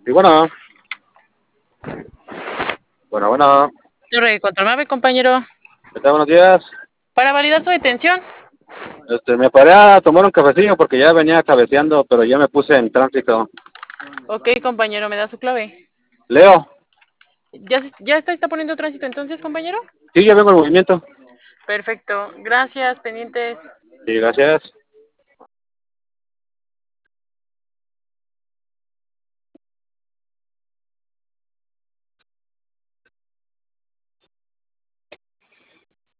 Y bueno, bueno, Torre 49, compañero. ¿qué tal? Buenos días. Para validar su detención. Me paré a tomar un cafecillo porque ya venía cabeceando, pero ya me puse en tránsito. Ok, compañero, ¿me da su clave? Leo, ¿Ya está poniendo tránsito entonces, compañero? sí, ya vengo en movimiento. Perfecto. Gracias, pendientes. Sí, gracias.